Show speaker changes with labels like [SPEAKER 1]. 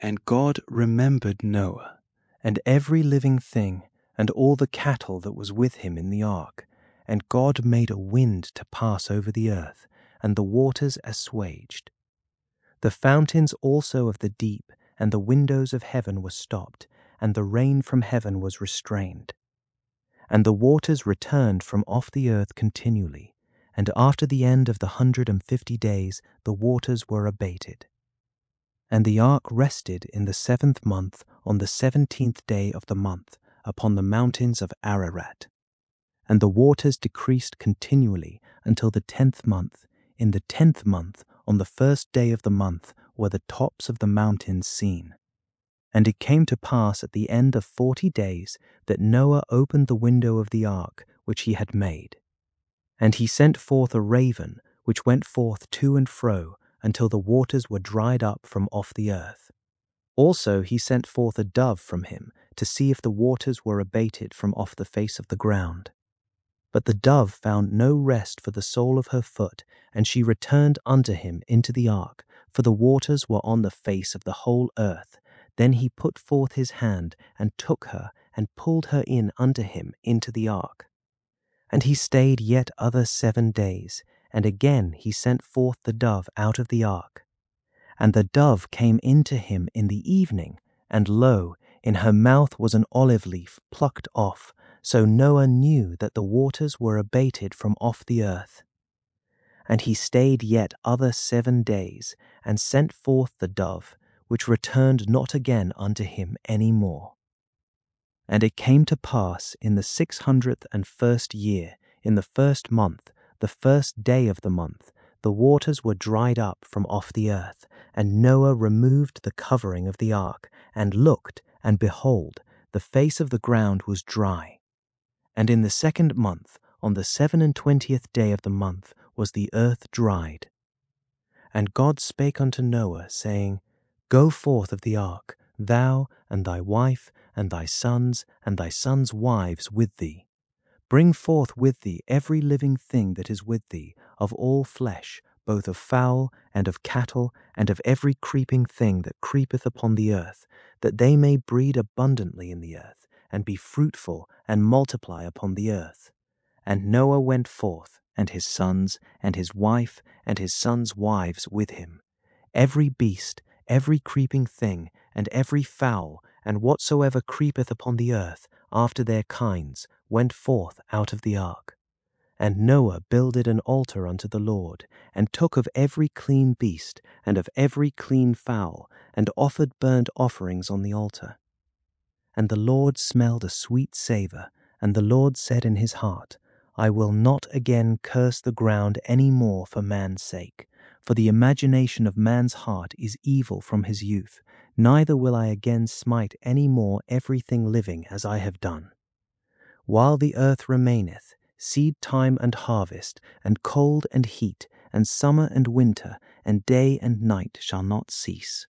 [SPEAKER 1] And God remembered Noah, and every living thing, and all the cattle that was with him in the ark. And God made a wind to pass over the earth, and the waters assuaged. The fountains also of the deep and the windows of heaven were stopped, and the rain from heaven was restrained. And the waters returned from off the earth continually, and after the end of the 150 days the waters were abated. And the ark rested in the 7th month on the 17th day of the month upon the mountains of Ararat. And the waters decreased continually until the 10th month. In the 10th month, on the 1st day of the month, were the tops of the mountains seen. And it came to pass at the end of 40 days that Noah opened the window of the ark which he had made. And he sent forth a raven, which went forth to and fro, until the waters were dried up from off the earth. Also he sent forth a dove from him, to see if the waters were abated from off the face of the ground. But the dove found no rest for the sole of her foot, and she returned unto him into the ark, for the waters were on the face of the whole earth. Then he put forth his hand, and took her, and pulled her in unto him into the ark. And he stayed yet other 7 days, and again he sent forth the dove out of the ark. And the dove came into him in the evening, and lo, in her mouth was an olive leaf plucked off. So Noah knew that the waters were abated from off the earth. And he stayed yet other 7 days, and sent forth the dove, which returned not again unto him any more. And it came to pass in the 601st year, in the 1st month, the 1st day of the month, the waters were dried up from off the earth, and Noah removed the covering of the ark, and looked, and behold, the face of the ground was dry. And in the 2nd month, on the 27th day of the month, was the earth dried. And God spake unto Noah, saying, Go forth of the ark, thou, and thy wife, and thy sons wives with thee. Bring forth with thee every living thing that is with thee, of all flesh, both of fowl, and of cattle, and of every creeping thing that creepeth upon the earth, that they may breed abundantly in the earth, and be fruitful, and multiply upon the earth. And Noah went forth, and his sons, and his wife, and his sons' wives with him. Every beast, every creeping thing, and every fowl, and whatsoever creepeth upon the earth, after their kinds, went forth out of the ark. And Noah builded an altar unto the Lord, and took of every clean beast, and of every clean fowl, and offered burnt offerings on the altar. And the Lord smelled a sweet savour, and the Lord said in his heart, I will not again curse the ground any more for man's sake, for the imagination of man's heart is evil from his youth, neither will I again smite any more everything living as I have done. While the earth remaineth, seed time and harvest, and cold and heat, and summer and winter, and day and night shall not cease.